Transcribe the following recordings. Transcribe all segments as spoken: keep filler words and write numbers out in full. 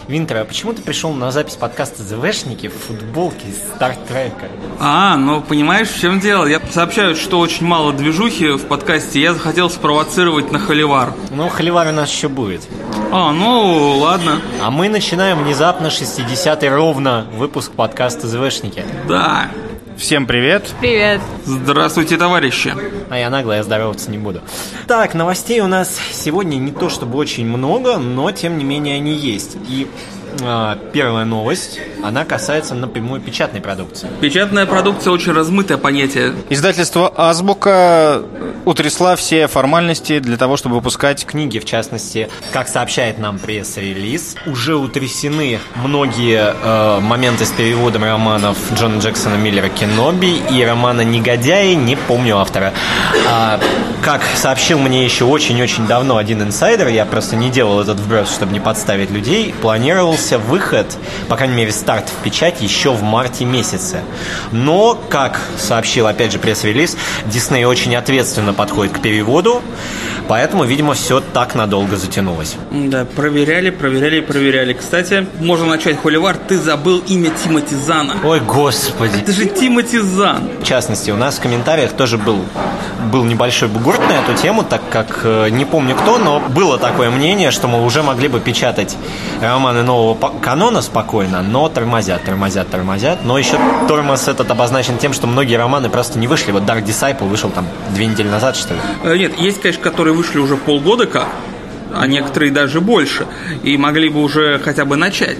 Винтер, а почему ты пришел на запись подкаста ЗВшники в футболке из Стартрека? А, ну понимаешь, в чем дело? Я сообщаю, что очень мало движухи в подкасте, я захотел спровоцировать на холивар. Ну, холивар у нас еще будет. А, ну ладно. А мы начинаем внезапно шестидесятый ровно выпуск подкаста ЗВшники. Да. Всем привет. Привет. Здравствуйте, товарищи. А я нагло, я здороваться не буду. Так, новостей у нас сегодня не то чтобы очень много, но тем не менее они есть. И э, первая новость, она касается напрямую печатной продукции. Печатная продукция очень размытое понятие. Издательство «Азбука» утрясла все формальности для того, чтобы выпускать книги, в частности, как сообщает нам пресс-релиз, уже утрясены многие э, моменты с переводом романов Джона Джексона Миллера «Кеноби» и романа «Негодяи», не помню автора. А, как сообщил мне еще очень-очень давно один инсайдер, я просто не делал этот вброс, чтобы не подставить людей, планировался выход, по крайней мере, старт в печать еще в марте месяце. Но, как сообщил, опять же, пресс-релиз, Дисней очень ответственно подходит к переводу, поэтому, видимо, все так надолго затянулось. Да, проверяли, проверяли, проверяли. Кстати, можно начать холивар. Ты забыл имя Тимоти Зана. Ой, господи. Это же Тимоти Зан. В частности, у нас в комментариях тоже был, был небольшой бугурт на эту тему, так как, э, не помню кто, но было такое мнение, что мы уже могли бы печатать романы нового канона спокойно, но тормозят, тормозят, тормозят. Но еще тормоз этот обозначен тем, что многие романы просто не вышли. Вот Dark Disciple вышел там две недели назад, что ли? Нет, есть, конечно, которые вышли уже полгода как, а некоторые даже больше, и могли бы уже хотя бы начать.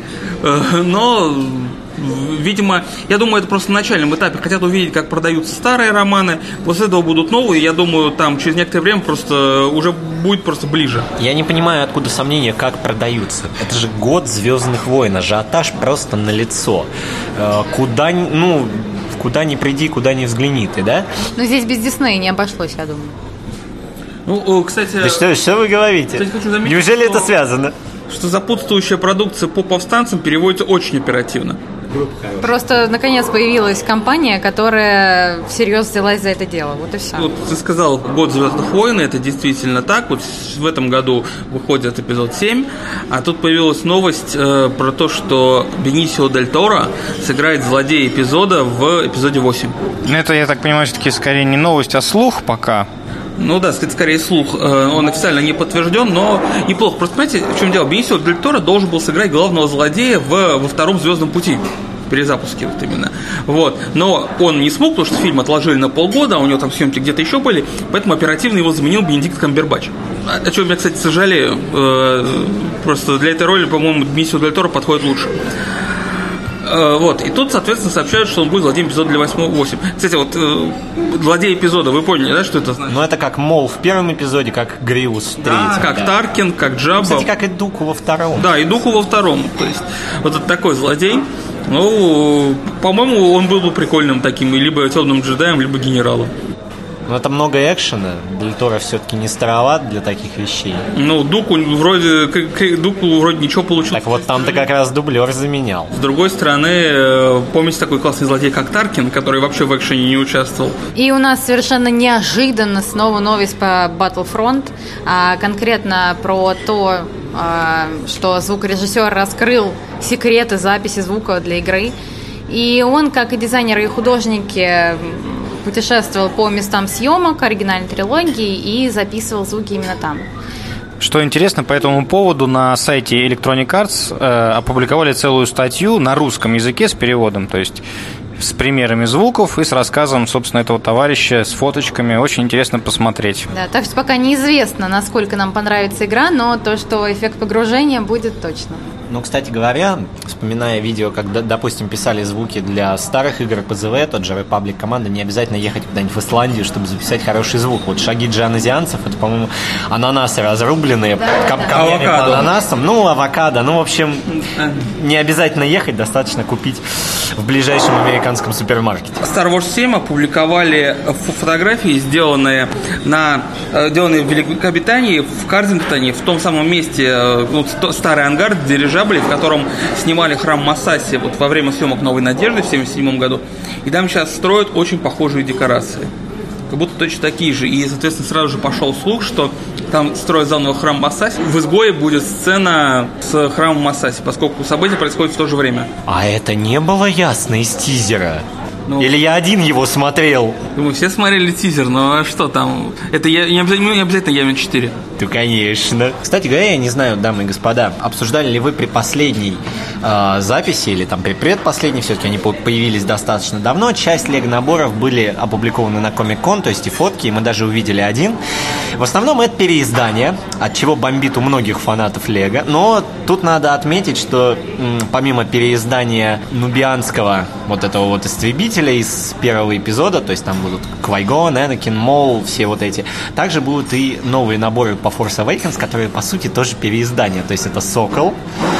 Но, видимо, я думаю, это просто на начальном этапе. Хотят увидеть, как продаются старые романы, после этого будут новые. Я думаю, там через некоторое время просто уже будет просто ближе. Я не понимаю, откуда сомнения, как продаются. Это же год «Звездных войн», ажиотаж просто налицо. Куда, ну... Куда ни приди, куда ни взгляни ты, да? Но здесь без Диснея не обошлось, я думаю. Ну, кстати... Да что, что вы говорите? Кстати, хочу заметить, неужели что, это связано? Что сопутствующая продукция по повстанцам переводится очень оперативно. Просто, наконец, появилась компания, которая всерьез взялась за это дело. Вот и все. Вот ты сказал, год «Звездных войн», это действительно так. Вот в этом году выходит эпизод семь, а тут появилась новость э, про то, что Бенисио Дель Торо сыграет злодея эпизода в эпизоде восемь. Ну, это, я так понимаю, все-таки скорее не новость, а слух пока. Ну да, сказать, скорее слух. Он официально не подтвержден, но неплохо. Просто понимаете, в чем дело? Бенисио Дель Торо должен был сыграть главного злодея в, во втором «Звездном пути». Перезапуске вот именно. Вот. Но он не смог, потому что фильм отложили на полгода, а у него там съемки где-то еще были, поэтому оперативно его заменил Бенедикт Камбербэтч. О чем я, кстати, сожалею. Просто для этой роли, по-моему, Бенисио Дель Торо подходит лучше. Вот, и тут, соответственно, сообщают, что он будет злодеем эпизода для восьмого восемь. Кстати, вот э, злодей эпизода, вы поняли, да, что это значит? Ну, это как Мол в первом эпизоде, как Гриус в третьем. Да, как да. Таркин, как Джабба. Кстати, как и Дуку во втором. Да, и Дуку во втором. То есть, вот это такой злодей. Ну, по-моему, он был бы прикольным таким, либо темным джедаем, либо генералом. Но это много экшена. Дель Торо все-таки не староват для таких вещей. Ну, Дуку вроде, Дуку вроде ничего получилось. Так вот там-то как раз дублер заменял. С другой стороны, помните такой классный злодей, как Таркин, который вообще в экшене не участвовал? И у нас совершенно неожиданно снова новость по Battlefront, а конкретно про то, что звукорежиссер раскрыл секреты записи звука для игры. И он, как и дизайнеры и художники, путешествовал по местам съемок оригинальной трилогии и записывал звуки именно там. Что интересно, по этому поводу на сайте Electronic Arts э, опубликовали целую статью на русском языке с переводом, то есть с примерами звуков и с рассказом, собственно, этого товарища, с фоточками. Очень интересно посмотреть. Да, так что пока неизвестно, насколько нам понравится игра, но то, что эффект погружения будет точно. Ну, кстати говоря, вспоминая видео, как, допустим, писали звуки для старых игр пэ зэ вэ, тот же Republic Command, не обязательно ехать куда-нибудь в Исландию, чтобы записать хороший звук. Вот шаги джианазианцев, это, по-моему, ананасы разрубленные, да, кап- да. камнями по ананасам. Ну, авокадо. Ну, в общем, не обязательно ехать, достаточно купить в ближайшем американском супермаркете. Star Wars семь опубликовали фотографии, сделанные, на, сделанные в Великобритании, в Кардингтоне, в том самом месте, ну, старый ангар, дирижабль, в котором снимали храм Масаси вот во время съемок «Новой надежды» в семьдесят седьмом году. И там сейчас строят очень похожие декорации. как будто точно такие же. И, соответственно, сразу же пошел слух, что там строят заново храм Масаси. В «Изгое» будет сцена с храмом Масаси, поскольку события происходят в то же время. А это не было ясно из тизера? Ну, Или я один его смотрел? Мы все смотрели тизер, но что там? Это я, не обязательно, не обязательно Явин четыре. Да, конечно. Кстати говоря, я не знаю, дамы и господа, обсуждали ли вы при последней э, записи, или там при предпоследней, все-таки они появились достаточно давно, часть лего-наборов были опубликованы на Комик-кон, то есть и фотки, и мы даже увидели один. В основном это переиздание, от чего бомбит у многих фанатов лего, но тут надо отметить, что м, помимо переиздания нубианского вот этого вот истребителя из первого эпизода, то есть там будут Квай-Гон, Энакин, Мол, все вот эти, также будут и новые наборы по Force Awakens, которые по сути тоже переиздание, то есть это Сокол,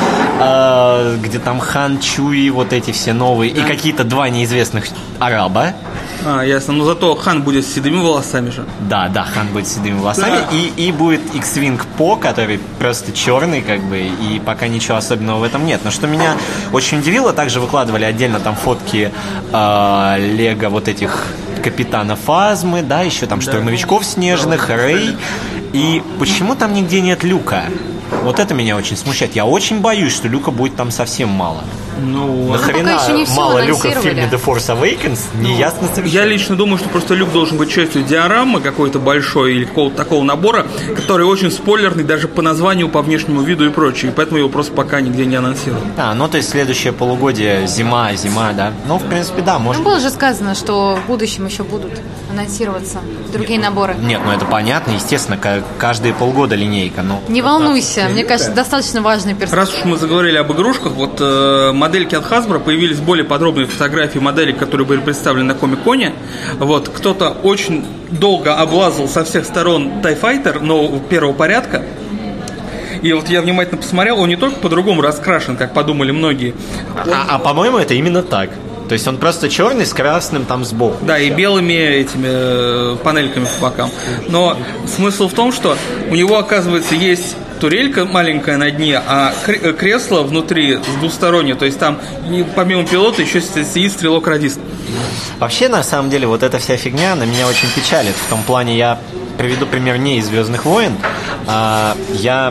э, где там Хан, Чуи, вот эти все новые, да. И какие-то два неизвестных араба. А, ясно, но зато Хан будет с седыми волосами же. Да, да, Хан будет с седыми волосами, да. и, и будет X-Wing По, который просто черный, как бы, и пока ничего особенного в этом нет. Но что меня очень удивило, также выкладывали отдельно там фотки э, лего вот этих капитанов Фазмы, да, еще там штурмовичков снежных, Рэй. И почему там нигде нет Люка? Вот это меня очень смущает. Я очень боюсь, что Люка будет там совсем мало. Ну, нахрена мало Люка в фильме The Force Awakens? Неясно совершенно. Я лично думаю, что просто Люк должен быть частью диорамы какой-то большой или какого-то такого набора, который очень спойлерный даже по названию, по внешнему виду и прочее. И поэтому его просто пока нигде не анонсируют. А, ну то есть следующее полугодие, зима, зима, да? Ну, в принципе, да, может. Ну, было же сказано, что в будущем еще будут анонсироваться другие нет, наборы. Нет, ну это понятно, естественно, каждые полгода линейка. Но... Не волнуйся, мне кажется, достаточно важный персонаж. Раз уж мы заговорили об игрушках, вот э, модельки от Hasbro, появились более подробные фотографии моделек, которые были представлены на Комик-коне. Вот, кто-то очень долго облазал со всех сторон TIE Fighter, но первого порядка. И вот я внимательно посмотрел, он не только по-другому раскрашен, как подумали многие. Он... А, а по-моему, это именно так. То есть он просто черный с красным там сбоку. Да, и белыми этими э, панельками по бокам. Но смысл в том, что у него, оказывается, есть турелька маленькая на дне, а кресло внутри двустороннее. То есть там помимо пилота еще сидит стрелок-радист. Вообще, на самом деле, вот эта вся фигня на меня очень печалит. В том плане, я приведу пример не из «Звездных войн». А, я...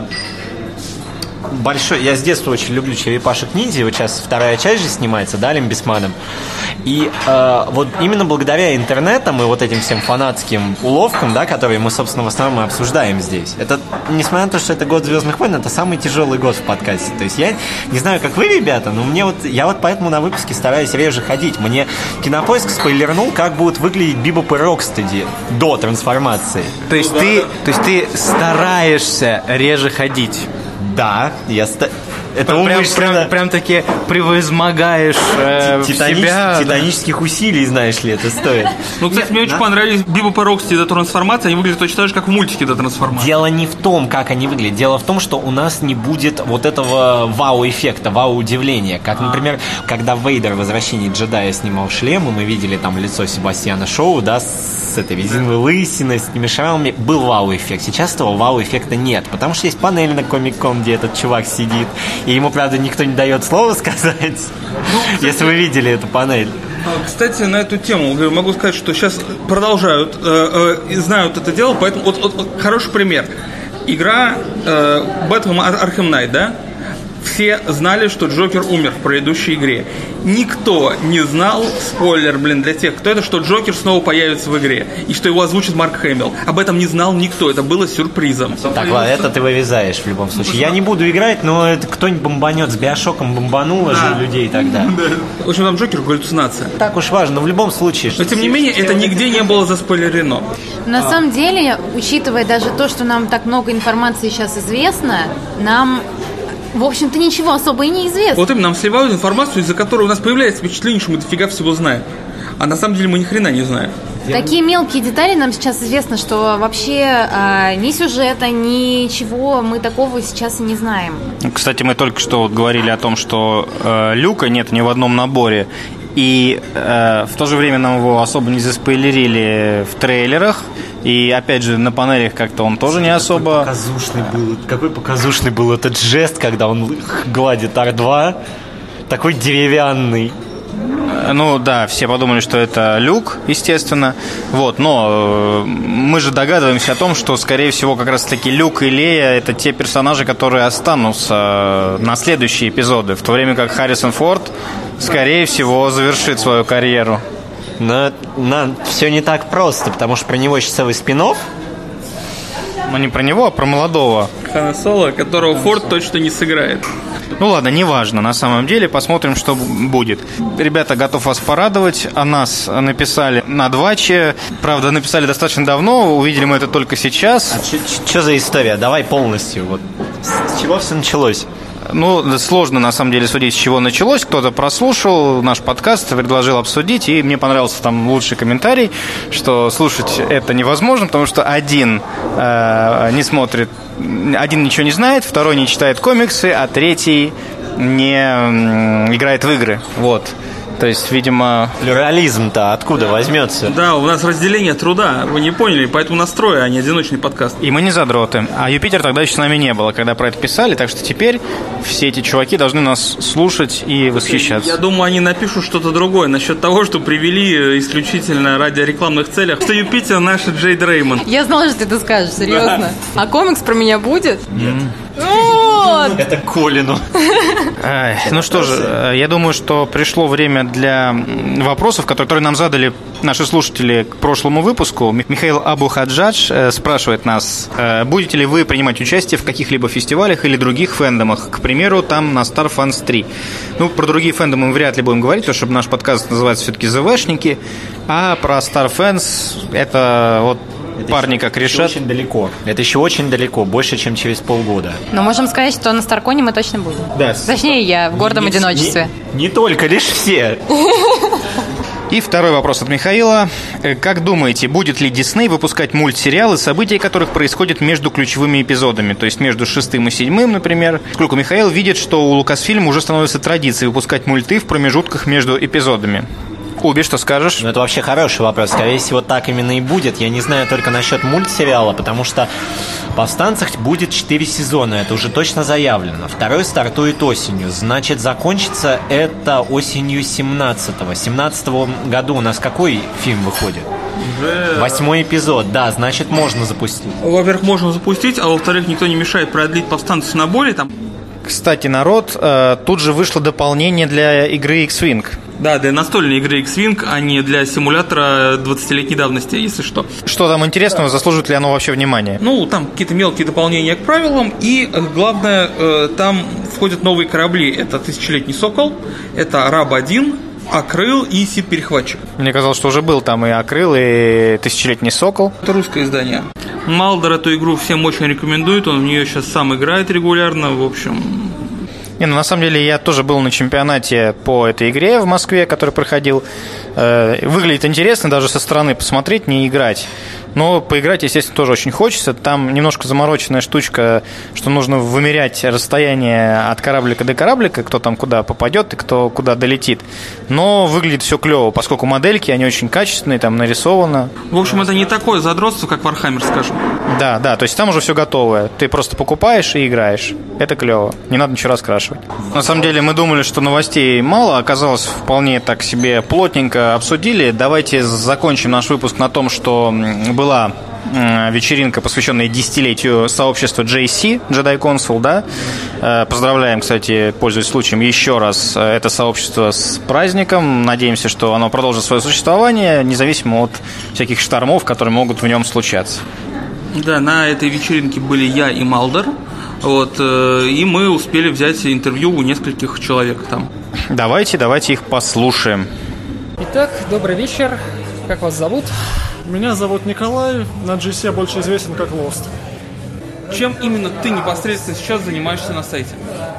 Большой, я с детства очень люблю черепашек-ниндзя. Вот сейчас вторая часть же снимается, да, Лимбисманом. И э, вот именно благодаря интернетам и вот этим всем фанатским уловкам, да, которые мы, собственно, в основном и обсуждаем здесь. Это, несмотря на то, что это год «Звездных войн», это самый тяжелый год в подкасте. То есть я не знаю, как вы, ребята, но мне вот, я вот поэтому на выпуске стараюсь реже ходить. Мне Кинопоиск спойлернул, как будут выглядеть Бибоп и Рокстеди до трансформации. То есть ты, то есть ты стараешься реже ходить? Да, я ста... это прям, умышленно. Прям, прям таки превозмогаешь э, Титанич... себя. Титанических да. усилий, знаешь ли, это стоит. Ну, кстати, мне очень понравились Бибоп и Рокстеди до трансформации. Они выглядят точно так же, как в мультике до трансформации. Дело не в том, как они выглядят. Дело в том, что у нас не будет вот этого вау-эффекта, вау-удивления. Как, например, когда Вейдер в «Возвращении джедая» снимал шлем, и мы видели там лицо Себастьяна Шоу, да, с этой резиновой лысиной, с этими шрамами. Был вау-эффект. Сейчас этого вау-эффекта нет, потому что есть панель на Комик-кон, где этот чувак сидит, и ему, правда, никто не дает слова сказать, ну, кстати, если вы видели эту панель. Кстати, на эту тему могу сказать, что сейчас продолжают, э, э, знают это дело, поэтому вот, вот, вот хороший пример. Игра э, Batman Arkham Knight, да? Все знали, что Джокер умер в предыдущей игре. Никто не знал, спойлер, блин, для тех, кто это, что Джокер снова появится в игре. И что его озвучит Марк Хэмилл. Об этом не знал никто, это было сюрпризом. Так, ладно, это ты вырезаешь в любом случае. Я не буду играть, но это кто-нибудь бомбанет с Биошоком, бомбануло да. же людей тогда. Да. В общем, там Джокер галлюцинация. Так уж важно, но в любом случае. Но тем не менее, это нигде не было заспойлерено. На а. самом деле, учитывая даже то, что нам так много информации сейчас известно, нам... В общем-то, ничего особо и не известно. Вот именно, нам сливают информацию, из-за которой у нас появляется впечатление, что мы дофига всего знаем. А на самом деле мы ни хрена не знаем. Такие мелкие детали нам сейчас известно, что вообще э, ни сюжета, ничего мы такого сейчас и не знаем. Кстати, мы только что вот говорили о том, что э, Люка нет ни в одном наборе. И э, в то же время нам его особо не заспойлерили в трейлерах. И опять же, на панелях как-то он тоже не особо... Какой показушный был, какой показушный был этот жест, когда он гладит Ар два. Такой деревянный. Ну да, все подумали, что это Люк, естественно. Вот, но мы же догадываемся о том, что, скорее всего, как раз-таки Люк и Лея – это те персонажи, которые останутся на следующие эпизоды, в то время как Харрисон Форд, скорее всего, завершит свою карьеру. Но, но все не так просто, потому что про него еще целый спин-офф. Но не про него, а про молодого Хана Соло, которого Форд точно не сыграет. Ну ладно, неважно, на самом деле, посмотрим, что будет. Ребята, готов вас порадовать. О нас написали на Дваче. Правда, написали достаточно давно, увидели мы это только сейчас. А что за история? Давай полностью. Вот. С чего все началось? Ну, сложно, на самом деле, судить, с чего началось. Кто-то прослушал наш подкаст, предложил обсудить, и мне понравился там лучший комментарий, что слушать это невозможно, потому что один э, не смотрит, один ничего не знает, второй не читает комиксы, а третий не э, играет в игры. Вот. То есть, видимо... Плюрализм-то откуда возьмется? Да, у нас разделение труда, вы не поняли, поэтому настрой, а не одиночный подкаст. И мы не задроты. А Юпитер тогда еще с нами не было, когда про это писали, так что теперь все эти чуваки должны нас слушать и восхищаться. Я думаю, они напишут что-то другое насчет того, что привели исключительно ради рекламных целях, что Юпитер наш Джейд Реймонд. Я знала, что ты это скажешь, серьезно. А комикс про меня будет? Нет. Вот. Это Колину. Ай, ну что же, я думаю, что пришло время для вопросов, которые нам задали наши слушатели к прошлому выпуску. Михаил Абу-Хаджадж спрашивает нас, будете ли вы принимать участие в каких-либо фестивалях или других фэндомах? К примеру, там на Star Fans три. Ну, про другие фэндомы мы вряд ли будем говорить, потому что наш подкаст называется все-таки ЗВшники, а про Star Fans это вот Это парни еще, как решат. Очень далеко. Это еще очень далеко, больше, чем через полгода. Но можем сказать, что на Старконе мы точно будем. Да. Точнее, я в гордом Не- одиночестве. Не, не только, лишь все. И второй вопрос от Михаила. Как думаете, будет ли Дисней выпускать мультсериалы, события которых происходят между ключевыми эпизодами? То есть между шестым и седьмым, например. Поскольку Михаил видит, что у Лукасфильма уже становится традицией выпускать мульты в промежутках между эпизодами. Уби, что скажешь? Ну, это вообще хороший вопрос. Скорее всего, так именно и будет. Я не знаю только насчет мультсериала, потому что в «Повстанцах» будет четыре сезона. Это уже точно заявлено. Второй стартует осенью. Значит, закончится это осенью семнадцатого. В семнадцатом году у нас какой фильм выходит? Восьмой эпизод. Да, значит, можно запустить. Во-первых, можно запустить, а во-вторых, никто не мешает продлить «Повстанцев» на более там. Кстати, народ, тут же вышло дополнение для игры X-Wing. Да, для настольной игры X-Wing, а не для симулятора двадцатилетней давности, если что. Что там интересного, заслужит ли оно вообще внимания? Ну, там какие-то мелкие дополнения к правилам, и главное, там входят новые корабли. Это «Тысячелетний сокол», это «Раб один», «Акрыл» и «Сид-перехватчик». Мне казалось, что уже был там и Акрыл, и Тысячелетний сокол. Это русское издание. Малдер эту игру всем очень рекомендует, он в нее сейчас сам играет регулярно, в общем... Не, ну на самом деле я тоже был на чемпионате по этой игре в Москве, который проходил. Выглядит интересно даже со стороны посмотреть, не играть. Но поиграть, естественно, тоже очень хочется. Там немножко замороченная штучка, что нужно вымерять расстояние от кораблика до кораблика, кто там куда попадет и кто куда долетит. Но выглядит все клево, поскольку модельки, они очень качественные, там нарисовано. В общем, это не такое задротство, как Warhammer, скажем. Да, да, то есть там уже все готовое. Ты просто покупаешь и играешь. Это клево. Не надо ничего раскрашивать. На самом деле мы думали, что новостей мало, оказалось вполне так себе плотненько обсудили. Давайте закончим наш выпуск на том, что была вечеринка, посвященная десятилетию сообщества джей си, Jedi Council, да. Поздравляем, кстати, пользуясь случаем, еще раз это сообщество с праздником. Надеемся, что оно продолжит свое существование, независимо от всяких штормов, которые могут в нем случаться. Да, на этой вечеринке были я и Малдер. Вот, и мы успели взять интервью у нескольких человек там. Давайте, давайте их послушаем. Итак, добрый вечер. Как вас зовут? Меня зовут Николай, на джи си я больше известен как Lost. Чем именно ты непосредственно сейчас занимаешься на сайте?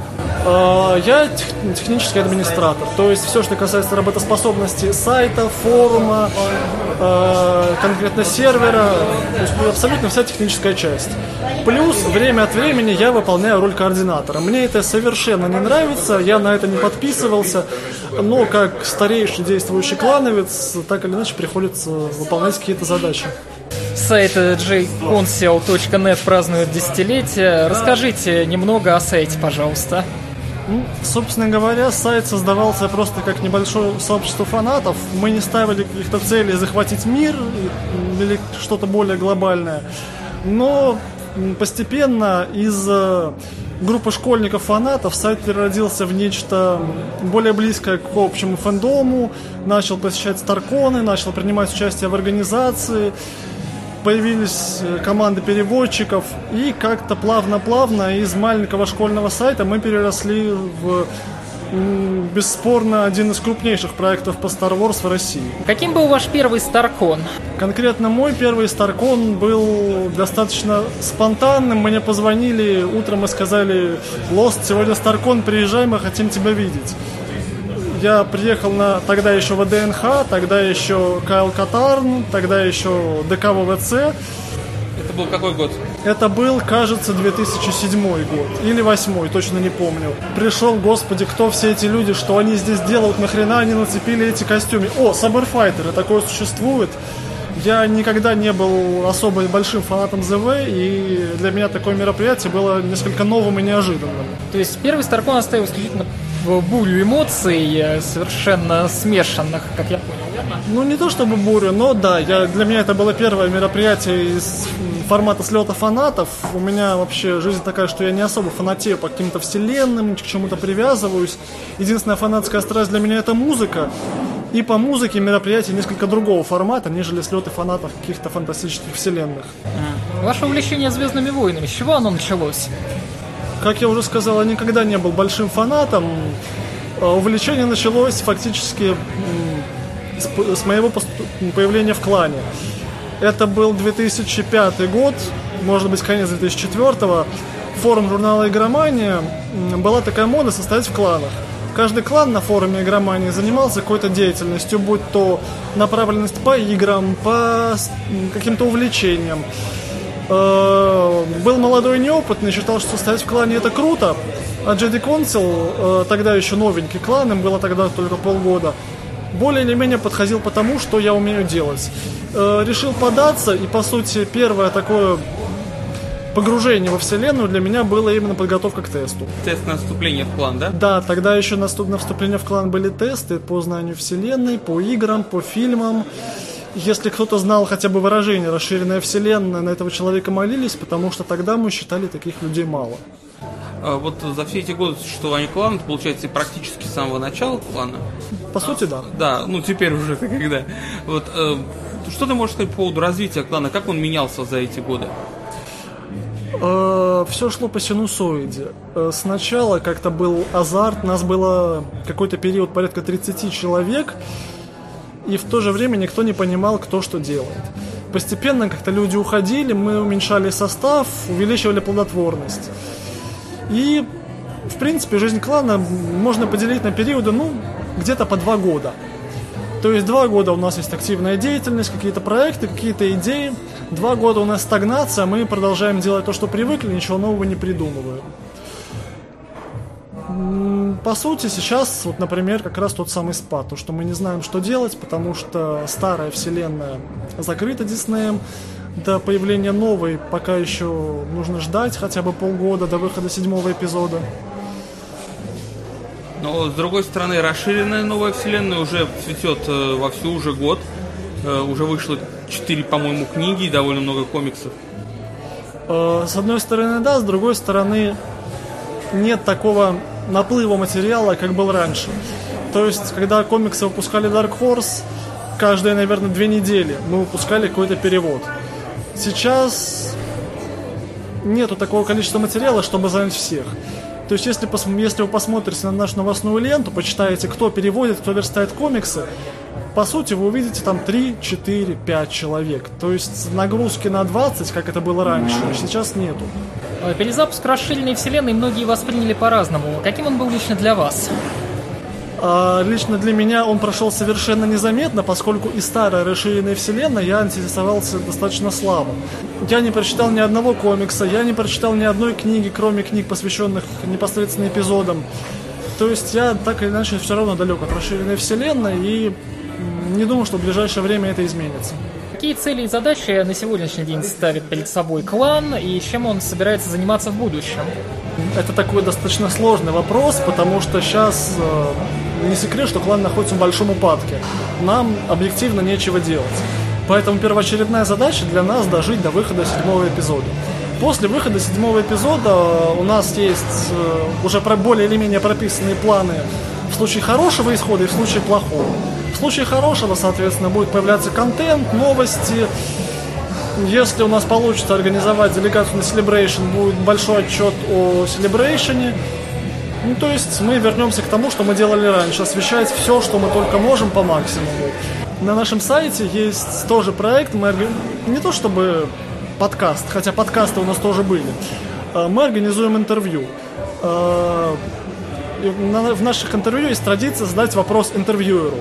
Я тех- технический администратор, то есть все, что касается работоспособности сайта, форума, э, конкретно сервера, то есть абсолютно вся техническая часть. Плюс время от времени я выполняю роль координатора. Мне это совершенно не нравится, я на это не подписывался, но как старейший действующий клановец, так или иначе приходится выполнять какие-то задачи. Сайт джей консил точка нет празднует десятилетие. Расскажите немного о сайте, пожалуйста. Ну, собственно говоря, сайт создавался просто как небольшое сообщество фанатов. Мы не ставили каких-то целей захватить мир или что-то более глобальное. Но постепенно из группы школьников-фанатов сайт переродился в нечто более близкое к общему фэндому. Начал посещать Старконы, начал принимать участие в организации. Появились команды переводчиков, и как-то плавно-плавно из маленького школьного сайта мы переросли в, бесспорно, один из крупнейших проектов по Star Wars в России. Каким был ваш первый Старкон? Конкретно мой первый Старкон был достаточно спонтанным. Мне позвонили утром и сказали: «Лост, сегодня Старкон, приезжай, мы хотим тебя видеть». Я приехал на тогда еще ВДНХ, тогда еще Кайл Катарн, тогда еще ДК ВВЦ. Это был какой год? Это был, кажется, две тысячи седьмой год. Или восьмой, точно не помню. Пришел, господи, кто все эти люди, что они здесь делают, нахрена они нацепили эти костюмы. О, Саберфайтеры, такое существует. Я никогда не был особо большим фанатом зе ви, и для меня такое мероприятие было несколько новым и неожиданным. То есть первый Старкон оставил исключительно бурю эмоций, совершенно смешанных, как я понял, верно? Ну, не то чтобы бурю, но да, я, для меня это было первое мероприятие из формата слета фанатов. У меня вообще жизнь такая, что я не особо фанатею по каким-то вселенным, к чему-то привязываюсь. Единственная фанатская страсть для меня — это музыка. И по музыке мероприятие несколько другого формата, нежели слеты фанатов каких-то фантастических вселенных. Ваше увлечение «Звездными войнами», с чего оно началось? Как я уже сказал, я никогда не был большим фанатом. Увлечение началось фактически с моего появления в клане. Это был две тысячи пятый год, может быть, конец две тысячи четвёртого. Форум журнала «Игромания» была такая мода состоять в кланах. Каждый клан на форуме «Игромания» занимался какой-то деятельностью, будь то направленность по играм, по каким-то увлечениям. Был молодой и неопытный, считал, что состоять в клане — это круто. А Jedi Council, тогда еще новенький клан, им было тогда только полгода, более или менее подходил по тому, что я умею делать. Решил податься, и, по сути, первое такое погружение во вселенную для меня было именно подготовка к тесту. Тест на вступление в клан, да? Да, тогда еще на вступление в клан были тесты по знанию вселенной, по играм, по фильмам. Если кто-то знал хотя бы выражение «расширенная вселенная», на этого человека молились, потому что тогда мы считали таких людей мало. А вот за все эти годы существования клана, получается, практически с самого начала клана? По сути, да. Да, ну теперь уже когда. Вот, э, что ты можешь сказать по поводу развития клана? Как он менялся за эти годы? Э, все шло по синусоиде. Э, сначала как-то был азарт, нас было какой-то период порядка тридцать человек, и в то же время никто не понимал, кто что делает. Постепенно как-то люди уходили, мы уменьшали состав, увеличивали плодотворность. И, в принципе, жизнь клана можно поделить на периоды, ну, где-то по два года. То есть два года у нас есть активная деятельность, какие-то проекты, какие-то идеи. Два года у нас стагнация, мы продолжаем делать то, что привыкли, ничего нового не придумываем. По сути, сейчас, вот, например, как раз тот самый спад, то, что мы не знаем, что делать, потому что старая вселенная закрыта Диснеем, до появления новой пока еще нужно ждать хотя бы полгода до выхода седьмого эпизода. Но, с другой стороны, расширенная новая вселенная уже цветет э, вовсю уже год. Э, уже вышло четыре, по-моему, книги и довольно много комиксов. Э, с одной стороны, да, с другой стороны, нет такого наплыва материала, как был раньше. То есть, когда комиксы выпускали Dark Horse, каждые, наверное, две недели мы выпускали какой-то перевод. Сейчас нету такого количества материала, чтобы занять всех. То есть, если, если вы посмотрите на нашу новостную ленту, почитаете, кто переводит, кто верстает комиксы, по сути, вы увидите там три, четыре, пять человек. То есть, нагрузки на двадцать, как это было раньше, сейчас нету. Перезапуск расширенной вселенной многие восприняли по-разному. Каким он был лично для вас? А, лично для меня он прошел совершенно незаметно, поскольку и старая расширенная вселенная я интересовался достаточно слабо. Я не прочитал ни одного комикса, я не прочитал ни одной книги, кроме книг, посвященных непосредственно эпизодам. То есть я так или иначе все равно далек от расширенной вселенной и не думаю, что в ближайшее время это изменится. какие цели и задачи на сегодняшний день ставит перед собой клан и чем он собирается заниматься в будущем? Это такой достаточно сложный вопрос, потому что сейчас э, не секрет, что клан находится в большом упадке. Нам объективно нечего делать. Поэтому первоочередная задача для нас дожить до выхода седьмого эпизода. После выхода седьмого эпизода у нас есть э, уже более или менее прописанные планы в случае хорошего исхода и в случае плохого. В случае хорошего, соответственно, будет появляться контент, новости. Если у нас получится организовать делегацию на Celebration, будет большой отчет о Celebration. Ну, то есть мы вернемся к тому, что мы делали раньше, освещать все, что мы только можем по максимуму. На нашем сайте есть тоже проект, мы не то чтобы подкаст, хотя подкасты у нас тоже были. Мы организуем интервью. В наших интервью есть традиция задать вопрос интервьюеру.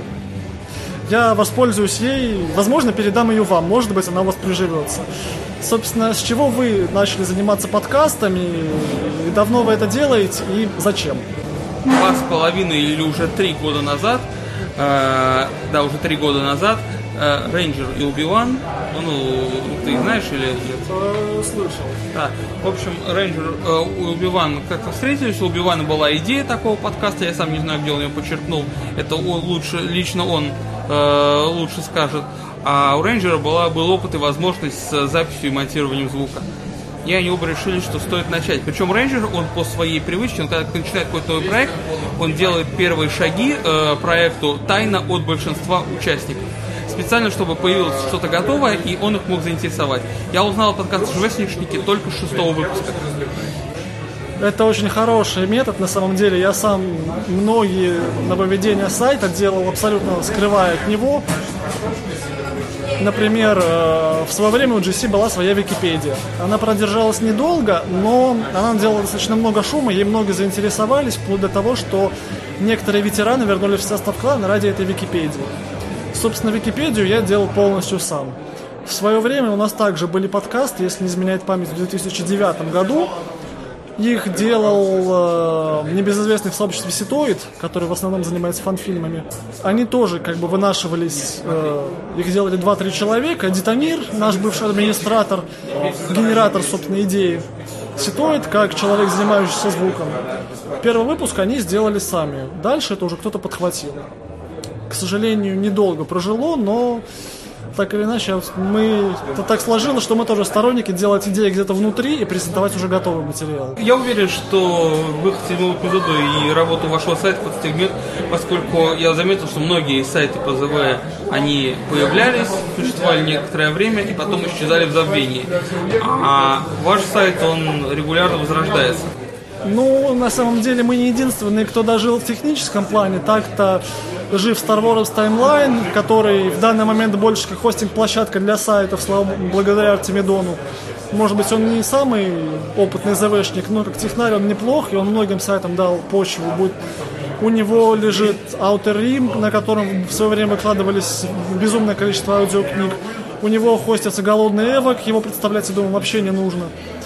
Я воспользуюсь ей, возможно, передам ее вам, может быть, она у вас приживется. Собственно, с чего вы начали заниматься подкастами, и давно вы это делаете, и зачем? Два с половиной или уже три года назад, э, да, уже три года назад, э, Рейнджер и Оби-Ван, ну, ты их знаешь или нет? Э, слышал. Да, в общем, Рейнджер э, и Оби-Ван как-то встретились, у Оби-Вана была идея такого подкаста, я сам не знаю, где он ее почерпнул, это он, лучше, лично он э, лучше скажет. А у Рейнджера была, был опыт и возможность с записью и монтированием звука. И они оба решили, что стоит начать. Причем Рейнджер, он по своей привычке, он когда начинает какой-то новый проект, он делает первые шаги э, проекту тайно от большинства участников. Специально, чтобы появилось что-то готовое, и он их мог заинтересовать. Я узнал о подкасте «ЖВСничники» только с шестого выпуска. Это очень хороший метод, на самом деле. Я сам многие нововведения сайта делал абсолютно скрывая от него. Например, в свое время у джи си была своя Википедия. Она продержалась недолго, но она делала достаточно много шума, ей многие заинтересовались, вплоть до того, что некоторые ветераны вернулись в состав клана ради этой Википедии. Собственно, Википедию я делал полностью сам. В свое время у нас также были подкасты, если не изменяет память, в две тысячи девятом году. Их делал э, небезызвестный в сообществе Ситоид, который в основном занимается фан-фильмами. Они тоже как бы вынашивались, э, их делали два-три человека. Дитамир, наш бывший администратор, генератор, собственно, идеи. Ситоид, как человек, занимающийся звуком. Первый выпуск они сделали сами. Дальше это уже кто-то подхватил. К сожалению, недолго прожило, но так или иначе, мы, это так сложилось, что мы тоже сторонники делать идеи где-то внутри и презентовать уже готовый материал. Я уверен, что выход седьмого эпизода и работу вашего сайта подстегнет, поскольку я заметил, что многие сайты по ЗВ, они появлялись, существовали некоторое время и потом исчезали в забвении. А ваш сайт, он регулярно возрождается. Ну, на самом деле, мы не единственные, кто дожил в техническом плане. Так-то жив Star Wars Timeline, который в данный момент больше как хостинг-площадка для сайтов, слава богу, благодаря Артемидону. Может быть, он не самый опытный ЗВшник, но как технарь он неплох, и он многим сайтам дал почву. Будет... У него лежит Outer Rim, на котором в свое время выкладывались безумное количество аудиокниг. У него хостится Голодный Эвок, его представлять, я думаю, вообще не нужно.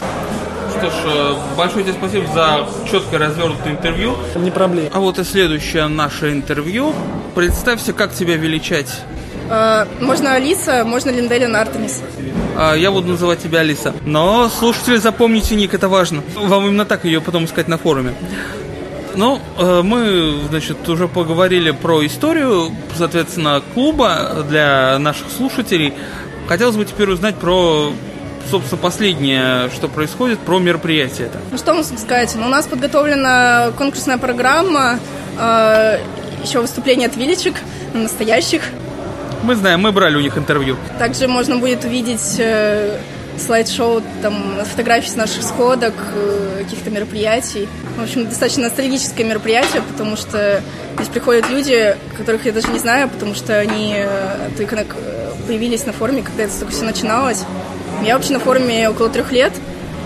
Что ж, большое тебе спасибо за четкое развернутое интервью. Не проблема. А вот и следующее наше интервью. Представься, как тебя величать. Uh, можно Алиса, можно Линделин Артемис. Uh, я буду называть тебя Алиса. Но, слушатели, запомните ник, это важно. Вам именно так ее потом искать на форуме. Ну, uh, мы, значит, уже поговорили про историю, соответственно, клуба для наших слушателей. Хотелось бы теперь узнать про... собственно, последнее, что происходит, про мероприятие это. Ну, что можно сказать? Ну, у нас подготовлена конкурсная программа, э, еще выступления от Вилечек, настоящих. Мы знаем, мы брали у них интервью. Также можно будет увидеть э, слайд-шоу, там, фотографии с наших сходок, э, каких-то мероприятий. В общем, достаточно ностальгическое мероприятие, потому что здесь приходят люди, которых я даже не знаю, потому что они э, только появились на форуме, когда это только все начиналось. Я вообще на форуме около трех лет,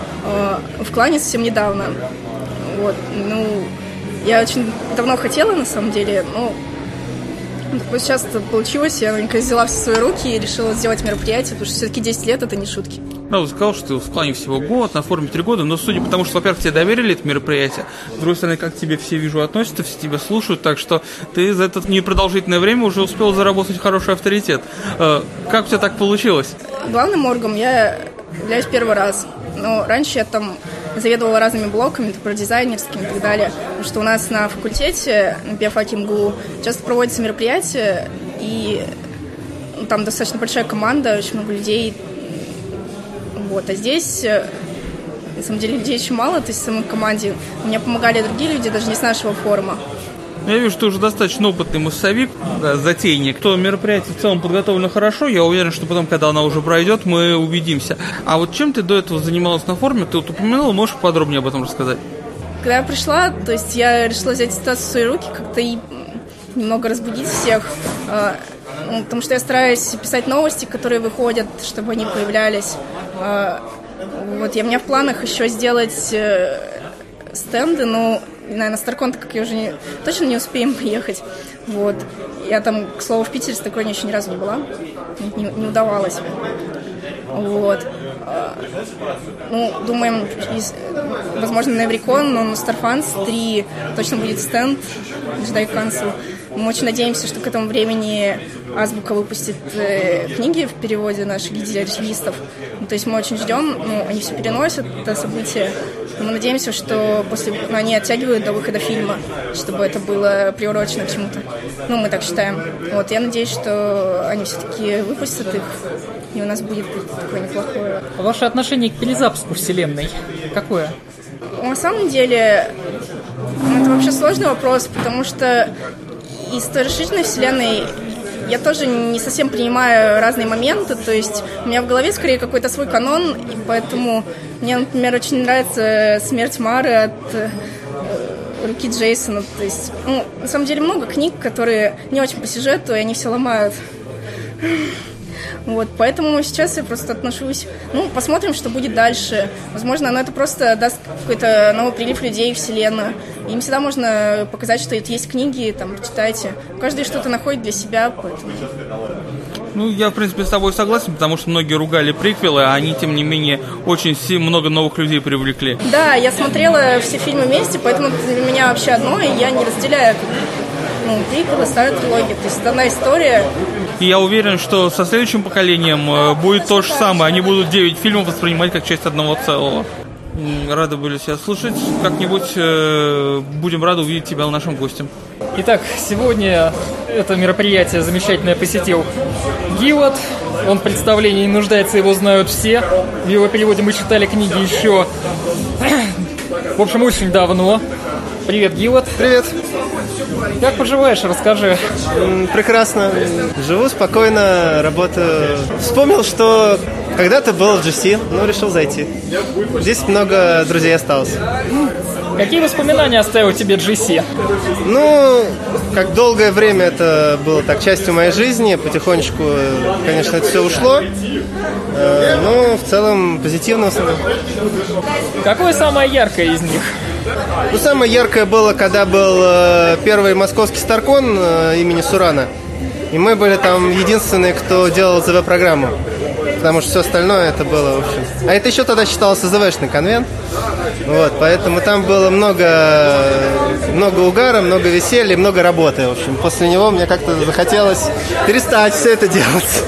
э, в клане совсем недавно. Вот, ну, я очень давно хотела, на самом деле, но вот сейчас это получилось, я наконец взяла все в свои руки и решила сделать мероприятие, потому что все-таки десять лет — это не шутки. Правда, сказал, что ты в плане всего год, на форуме три года, но судя по тому, что, во-первых, тебе доверили это мероприятие, с другой стороны, как к тебе все, вижу, относятся, все тебя слушают, так что ты за это непродолжительное время уже успел заработать хороший авторитет. Как у тебя так получилось? Главным оргом я являюсь первый раз, но раньше я там заведовала разными блоками, про дизайнерскими и так далее, потому что у нас на факультете, на биофаке МГУ, часто проводятся мероприятия, и там достаточно большая команда, очень много людей. Вот. А здесь, на самом деле, людей очень мало, то есть в самой команде. Мне помогали другие люди, даже не с нашего форума. Я вижу, что ты уже достаточно опытный массовик, да, затейник. То мероприятие в целом подготовлено хорошо. Я уверен, что потом, когда оно уже пройдет, мы убедимся. А вот чем ты до этого занималась на форуме? Ты вот упомянула, можешь подробнее об этом рассказать? Когда я пришла, то есть я решила взять ситуацию в свои руки, как-то и немного разбудить всех. Потому что я стараюсь писать новости, которые выходят, чтобы они появлялись. Вот, я, у меня в планах еще сделать стенды, но, наверное, Старкон-то, как я уже не, точно не успеем поехать. Вот. Я там, к слову, в Питере с Старконе еще ни разу не была. Не, не удавалось. Вот. Ну, думаем, возможно, на Эврикон, но на Starfans три точно будет стенд Jedi Council. Мы очень надеемся, что к этому времени Азбука выпустит э, книги в переводе наших гильдий-артиллистов. Ну, то есть мы очень ждем, ну, они все переносят это событие. Но мы надеемся, что после, ну, они оттягивают до выхода фильма, чтобы это было приурочено к чему-то. Ну, мы так считаем. Вот, я надеюсь, что они все-таки выпустят их, и у нас будет такое неплохое. Ваше отношение к перезапуску вселенной какое? На самом деле, это вообще сложный вопрос, потому что из той расширенной вселенной я тоже не совсем принимаю разные моменты, то есть у меня в голове скорее какой-то свой канон, и поэтому мне, например, очень нравится смерть Мары от э, руки Джейсона, то есть, ну, на самом деле много книг, которые не очень по сюжету, и они все ломают. Вот, поэтому сейчас я просто отношусь... Ну, посмотрим, что будет дальше. Возможно, оно это просто даст какой-то новый прилив людей в вселенную. Им всегда можно показать, что это есть книги, там, читайте. Каждый что-то находит для себя, поэтому... Ну, я, в принципе, с тобой согласен, потому что многие ругали приквелы, а они, тем не менее, очень много новых людей привлекли. Да, я смотрела все фильмы вместе, поэтому для меня вообще одно, и я не разделяю, ну, приквелы, старые трилогии. То есть это одна история. И я уверен, что со следующим поколением будет то же самое. Они будут девять фильмов воспринимать как часть одного целого. Рады были тебя слушать. Как-нибудь э, будем рады увидеть тебя в нашем госте. Итак, сегодня это мероприятие замечательное посетил Гилад. Он в представлении не нуждается, его знают все. В его переводе мы читали книги еще, в общем, очень давно. Привет, Гилад. Привет. Как поживаешь? Расскажи. Прекрасно. Живу спокойно, работаю. Вспомнил, что когда-то был в джи си, но решил зайти. Здесь много друзей осталось. Какие воспоминания оставил тебе джи си? Ну, как долгое время это было так частью моей жизни. Потихонечку, конечно, это все ушло. Но в целом позитивно в основном. Какое самое яркое из них? Ну, самое яркое было, когда был э, первый московский Старкон э, имени Сурана. И мы были там единственные, кто делал зэ вэ-программу. Потому что все остальное это было, в общем... А это еще тогда считался зэ вэ-шный конвент. Вот, поэтому там было много, много угара, много веселья, много работы, в общем. После него мне как-то захотелось перестать все это делать.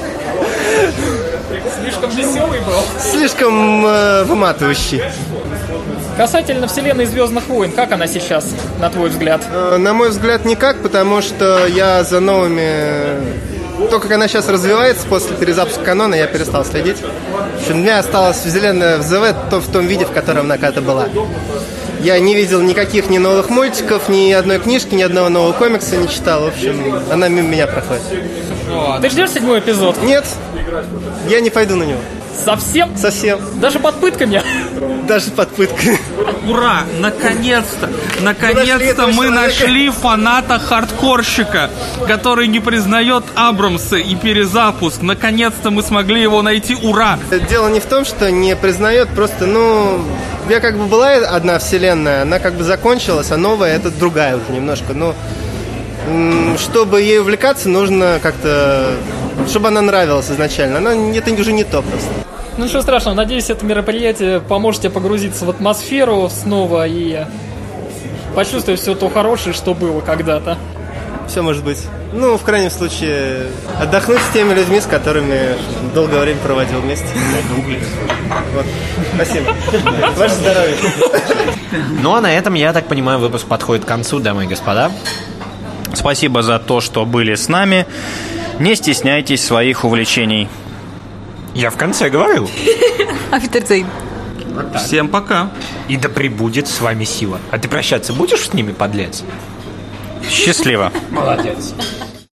Слишком веселый был? Слишком э, выматывающий. Касательно вселенной «Звездных войн», как она сейчас, на твой взгляд? На мой взгляд, никак, потому что я за новыми... То, как она сейчас развивается после перезапуска канона, я перестал следить. В общем, у меня осталась вселенная в зэ вэ то, в том виде, в котором она когда-то была. Я не видел никаких ни новых мультиков, ни одной книжки, ни одного нового комикса не читал. В общем, она мимо меня проходит. Ты ждешь седьмой эпизод? Нет, я не пойду на него. Совсем? Совсем. Даже под пытками? Даже под пытками. Ура! Наконец-то! Наконец-то мы нашли фаната-хардкорщика, который не признает Абрамса и перезапуск. Наконец-то мы смогли его найти. Ура! Дело не в том, что не признает, просто, ну... Я как бы была одна вселенная, она как бы закончилась, а новая это другая уже немножко. Но чтобы ей увлекаться, нужно как-то... Чтобы она нравилась изначально. Она, это уже не то просто. Ну ничего страшного, надеюсь, это мероприятие поможет тебе погрузиться в атмосферу снова и почувствовать все то хорошее, что было когда-то. Все может быть. Ну, в крайнем случае, отдохнуть с теми людьми, с которыми долгое время проводил вместе. Вот. Спасибо. Ваше здоровье. Ну, а на этом, я так понимаю, выпуск подходит к концу, дамы и господа. Спасибо за то, что были с нами. Не стесняйтесь своих увлечений. Я в конце говорил. Офицерцы. Всем пока. И да пребудет с вами сила. А ты прощаться будешь с ними, подлец? Счастливо. Молодец.